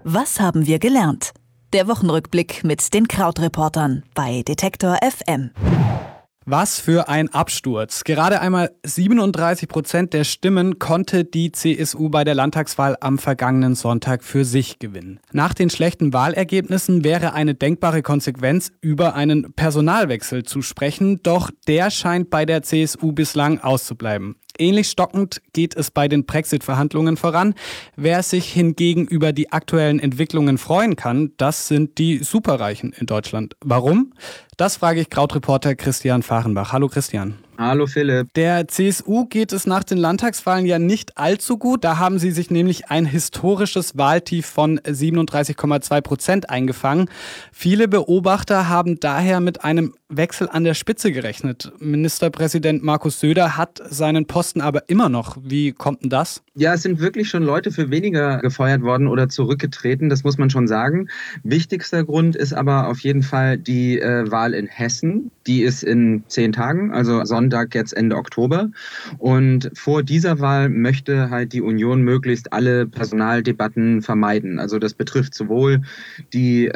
Was haben wir gelernt? Der Wochenrückblick mit den Krautreportern bei Detektor FM. Was für ein Absturz. Gerade einmal 37% der Stimmen konnte die CSU bei der Landtagswahl am vergangenen Sonntag für sich gewinnen. Nach den schlechten Wahlergebnissen wäre eine denkbare Konsequenz, über einen Personalwechsel zu sprechen, doch der scheint bei der CSU bislang auszubleiben. Ähnlich stockend geht es bei den Brexit-Verhandlungen voran. Wer sich hingegen über die aktuellen Entwicklungen freuen kann, das sind die Superreichen in Deutschland. Warum? Das frage ich Krautreporter Christian Fahrenbach. Hallo Christian. Hallo Philipp. Der CSU geht es nach den Landtagswahlen ja nicht allzu gut. Da haben sie sich nämlich ein historisches Wahltief von 37,2% eingefangen. Viele Beobachter haben daher mit einem Wechsel an der Spitze gerechnet. Ministerpräsident Markus Söder hat seinen Posten aber immer noch. Wie kommt denn das? Ja, es sind wirklich schon Leute für weniger gefeuert worden oder zurückgetreten, das muss man schon sagen. Wichtigster Grund ist aber auf jeden Fall die Wahl in Hessen. Die ist in 10 Tagen, also Sonntag jetzt Ende Oktober. Und vor dieser Wahl möchte halt die Union möglichst alle Personaldebatten vermeiden. Also das betrifft sowohl die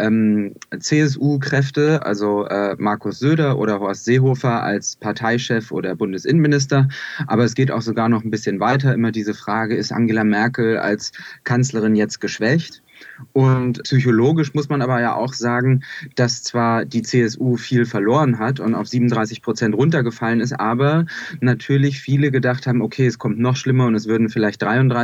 CSU-Kräfte, also Markus Söder oder Horst Seehofer als Parteichef oder Bundesinnenminister. Aber es geht auch sogar noch ein bisschen weiter. Immer diese Frage, ist Angela Merkel als Kanzlerin jetzt geschwächt? Und psychologisch muss man aber ja auch sagen, dass zwar die CSU viel verloren hat und auf 37% runtergefallen ist, aber natürlich viele gedacht haben, okay, es kommt noch schlimmer und es würden vielleicht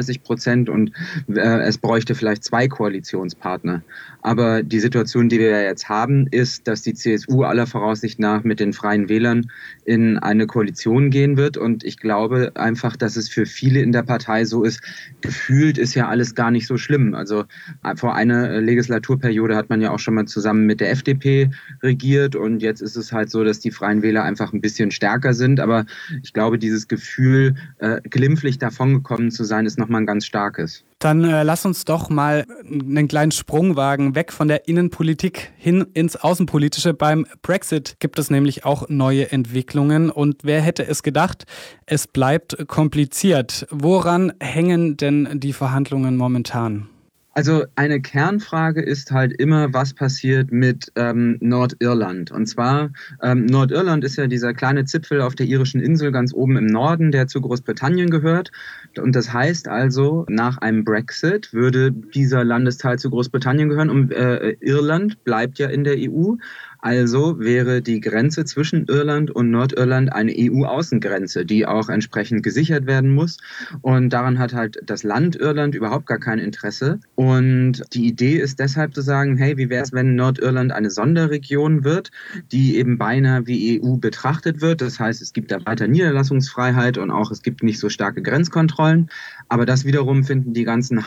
33% und es bräuchte vielleicht 2 Koalitionspartner. Aber die Situation, die wir ja jetzt haben, ist, dass die CSU aller Voraussicht nach mit den Freien Wählern in eine Koalition gehen wird. Und ich glaube einfach, dass es für viele in der Partei so ist, gefühlt ist ja alles gar nicht so schlimm. Also vor einer Legislaturperiode hat man ja auch schon mal zusammen mit der FDP regiert und jetzt ist es halt so, dass die Freien Wähler einfach ein bisschen stärker sind. Aber ich glaube, dieses Gefühl, glimpflich davongekommen zu sein, ist nochmal ein ganz starkes. Dann lass uns doch mal einen kleinen Sprung wagen, weg von der Innenpolitik hin ins Außenpolitische. Beim Brexit gibt es nämlich auch neue Entwicklungen und wer hätte es gedacht, es bleibt kompliziert. Woran hängen denn die Verhandlungen momentan? Also eine Kernfrage ist halt immer, was passiert mit Nordirland. Und zwar, Nordirland ist ja dieser kleine Zipfel auf der irischen Insel ganz oben im Norden, der zu Großbritannien gehört. Und das heißt also, nach einem Brexit würde dieser Landesteil zu Großbritannien gehören und Irland bleibt ja in der EU. Also wäre die Grenze zwischen Irland und Nordirland eine EU-Außengrenze, die auch entsprechend gesichert werden muss. Und daran hat halt das Land Irland überhaupt gar kein Interesse. Und die Idee ist deshalb zu sagen, hey, wie wäre es, wenn Nordirland eine Sonderregion wird, die eben beinahe wie EU betrachtet wird. Das heißt, es gibt da weiter Niederlassungsfreiheit und auch es gibt nicht so starke Grenzkontrollen. Aber das wiederum finden die ganzen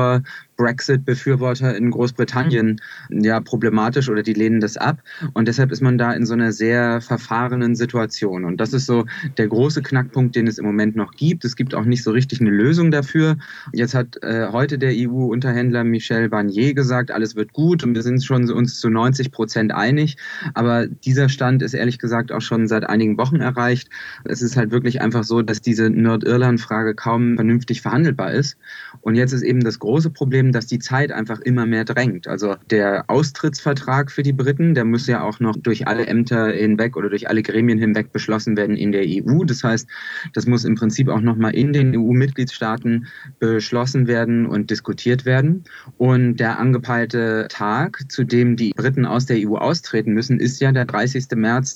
Hardcore-Brexit-Befürworter in Großbritannien ja problematisch oder die lehnen das ab. Und deshalb ist man da in so einer sehr verfahrenen Situation. Und das ist so der große Knackpunkt, den es im Moment noch gibt. Es gibt auch nicht so richtig eine Lösung dafür. Jetzt hat heute der EU-Unterhändler Michel Barnier gesagt, alles wird gut und wir sind schon uns zu 90% einig. Aber dieser Stand ist ehrlich gesagt auch schon seit einigen Wochen erreicht. Es ist halt wirklich einfach so, dass diese Nordirland-Frage kaum vernünftig verhandelbar ist. Und jetzt ist eben das große Problem, dass die Zeit einfach immer mehr drängt. Also der Austrittsvertrag für die Briten, der muss ja auch noch durch alle Ämter hinweg oder durch alle Gremien hinweg beschlossen werden in der EU. Das heißt, das muss im Prinzip auch nochmal in den EU-Mitgliedstaaten beschlossen werden und diskutiert werden. Und der angepeilte Tag, zu dem die Briten aus der EU austreten müssen, ist ja der 30. März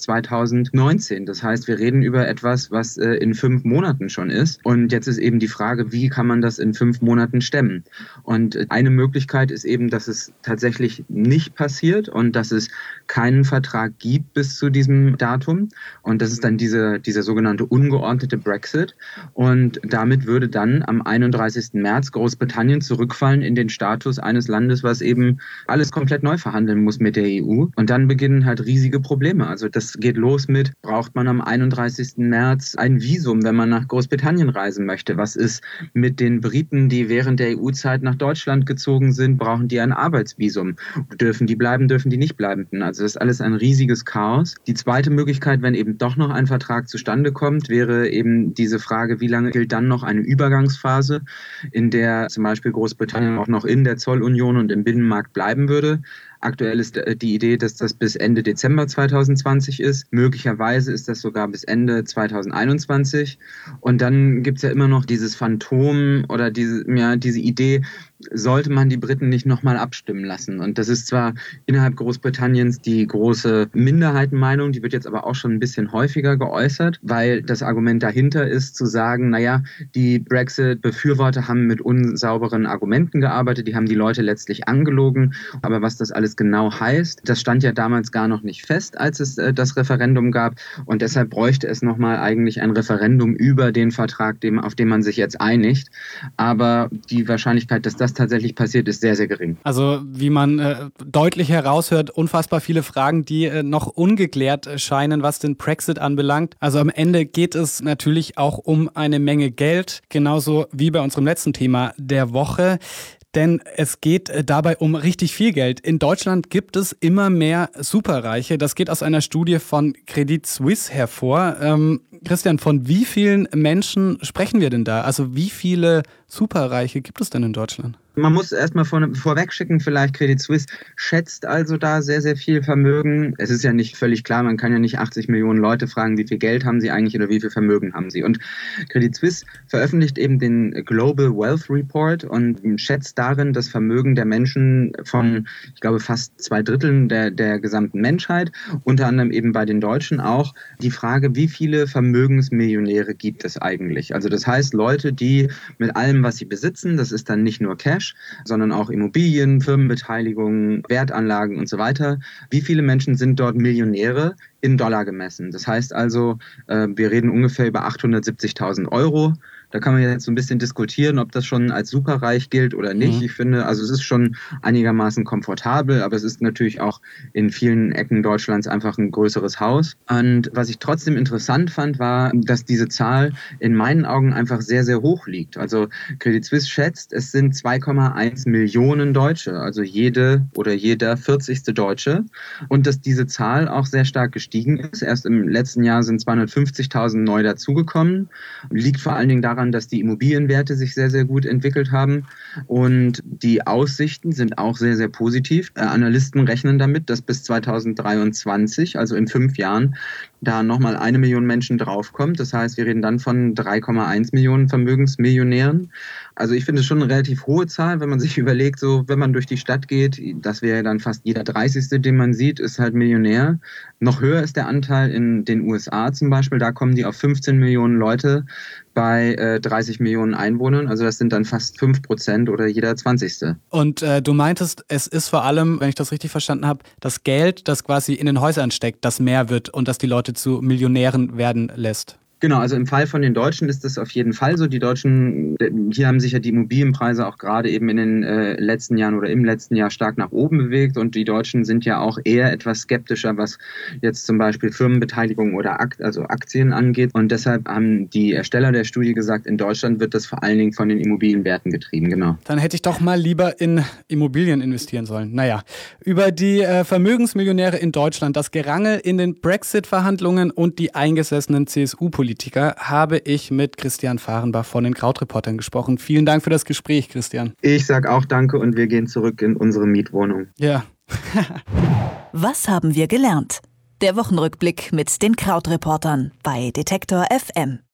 2019. Das heißt, wir reden über etwas, was in 5 Monaten schon ist. Und jetzt ist eben die Frage, wie kann man das in 5 Monaten stemmen? Und eine Möglichkeit ist eben, dass es tatsächlich nicht passiert und dass es keinen Vertrag gibt bis zu diesem Datum. Und das ist dann dieser sogenannte ungeordnete Brexit. Und damit würde dann am 31. März Großbritannien zurückfallen in den Status eines Landes, was eben alles komplett neu verhandeln muss mit der EU. Und dann beginnen halt riesige Probleme. Also das geht los mit, braucht man am 31. März ein Visum, wenn man nach Großbritannien reisen möchte? Was ist mit den Briten, die während der EU-Zeit nach Deutschland gezogen sind? Brauchen die ein Arbeitsvisum? Dürfen die bleiben, dürfen die nicht bleiben? Also das das alles ein riesiges Chaos. Die zweite Möglichkeit, wenn eben doch noch ein Vertrag zustande kommt, wäre eben diese Frage, wie lange gilt dann noch eine Übergangsphase, in der zum Beispiel Großbritannien auch noch in der Zollunion und im Binnenmarkt bleiben würde. Aktuell ist die Idee, dass das bis Ende Dezember 2020 ist. Möglicherweise ist das sogar bis Ende 2021. Und dann gibt es ja immer noch dieses Phantom oder diese Idee, sollte man die Briten nicht nochmal abstimmen lassen. Und das ist zwar innerhalb Großbritanniens die große Minderheitenmeinung, die wird jetzt aber auch schon ein bisschen häufiger geäußert, weil das Argument dahinter ist zu sagen, naja, die Brexit-Befürworter haben mit unsauberen Argumenten gearbeitet, die haben die Leute letztlich angelogen. Aber was das alles genau heißt, das stand ja damals gar noch nicht fest, als es das Referendum gab. Und deshalb bräuchte es nochmal eigentlich ein Referendum über den Vertrag, auf den man sich jetzt einigt. Aber die Wahrscheinlichkeit, dass das tatsächlich passiert, ist sehr, sehr gering. Also wie man deutlich heraushört, unfassbar viele Fragen, die noch ungeklärt scheinen, was den Brexit anbelangt. Also am Ende geht es natürlich auch um eine Menge Geld, genauso wie bei unserem letzten Thema der Woche. Denn es geht dabei um richtig viel Geld. In Deutschland gibt es immer mehr Superreiche. Das geht aus einer Studie von Credit Suisse hervor. Christian, von wie vielen Menschen sprechen wir denn da? Also wie viele Superreiche gibt es denn in Deutschland? Man muss erstmal vorweg schicken, vielleicht Credit Suisse schätzt also da sehr, sehr viel Vermögen. Es ist ja nicht völlig klar, man kann ja nicht 80 Millionen Leute fragen, wie viel Geld haben sie eigentlich oder wie viel Vermögen haben sie. Und Credit Suisse veröffentlicht eben den Global Wealth Report und schätzt darin das Vermögen der Menschen von, ich glaube, fast 2/3 der gesamten Menschheit. Unter anderem eben bei den Deutschen auch die Frage, wie viele Vermögensmillionäre gibt es eigentlich? Also das heißt, Leute, die mit allem, was sie besitzen, das ist dann nicht nur Cash, sondern auch Immobilien, Firmenbeteiligungen, Wertanlagen und so weiter. Wie viele Menschen sind dort Millionäre in Dollar gemessen? Das heißt also, wir reden ungefähr über 870.000 Euro. Da kann man jetzt so ein bisschen diskutieren, ob das schon als superreich gilt oder nicht. Ich finde, also es ist schon einigermaßen komfortabel, aber es ist natürlich auch in vielen Ecken Deutschlands einfach ein größeres Haus. Und was ich trotzdem interessant fand, war, dass diese Zahl in meinen Augen einfach sehr, sehr hoch liegt. Also Credit Suisse schätzt, es sind 2,1 Millionen Deutsche, also jede oder jeder 40. Deutsche. Und dass diese Zahl auch sehr stark gestiegen ist. Erst im letzten Jahr sind 250.000 neu dazugekommen. Liegt vor allen Dingen daran, dass die Immobilienwerte sich sehr, sehr gut entwickelt haben und die Aussichten sind auch sehr, sehr positiv. Analysten rechnen damit, dass bis 2023, also in 5 Jahren, da nochmal 1 Million Menschen draufkommt. Das heißt, wir reden dann von 3,1 Millionen Vermögensmillionären. Also ich finde es schon eine relativ hohe Zahl, wenn man sich überlegt, so wenn man durch die Stadt geht, das wäre dann fast jeder 30., den man sieht, ist halt Millionär. Noch höher ist der Anteil in den USA zum Beispiel. Da kommen die auf 15 Millionen Leute bei 30 Millionen Einwohnern. Also das sind dann fast 5% oder jeder 20. Und du meintest, es ist vor allem, wenn ich das richtig verstanden habe, das Geld, das quasi in den Häusern steckt, das mehr wird und das die Leute zu Millionären werden lässt. Genau, also im Fall von den Deutschen ist das auf jeden Fall so. Die Deutschen, hier haben sich ja die Immobilienpreise auch gerade eben in den letzten Jahren oder im letzten Jahr stark nach oben bewegt und die Deutschen sind ja auch eher etwas skeptischer, was jetzt zum Beispiel Firmenbeteiligung oder Aktien angeht. Und deshalb haben die Ersteller der Studie gesagt, in Deutschland wird das vor allen Dingen von den Immobilienwerten getrieben, genau. Dann hätte ich doch mal lieber in Immobilien investieren sollen. Naja, über die Vermögensmillionäre in Deutschland, das Gerangel in den Brexit-Verhandlungen und die eingesessenen CSU-Politiker habe ich mit Christian Fahrenbach von den Krautreportern gesprochen. Vielen Dank für das Gespräch, Christian. Ich sage auch danke und wir gehen zurück in unsere Mietwohnung. Ja. Was haben wir gelernt? Der Wochenrückblick mit den Krautreportern bei Detektor FM.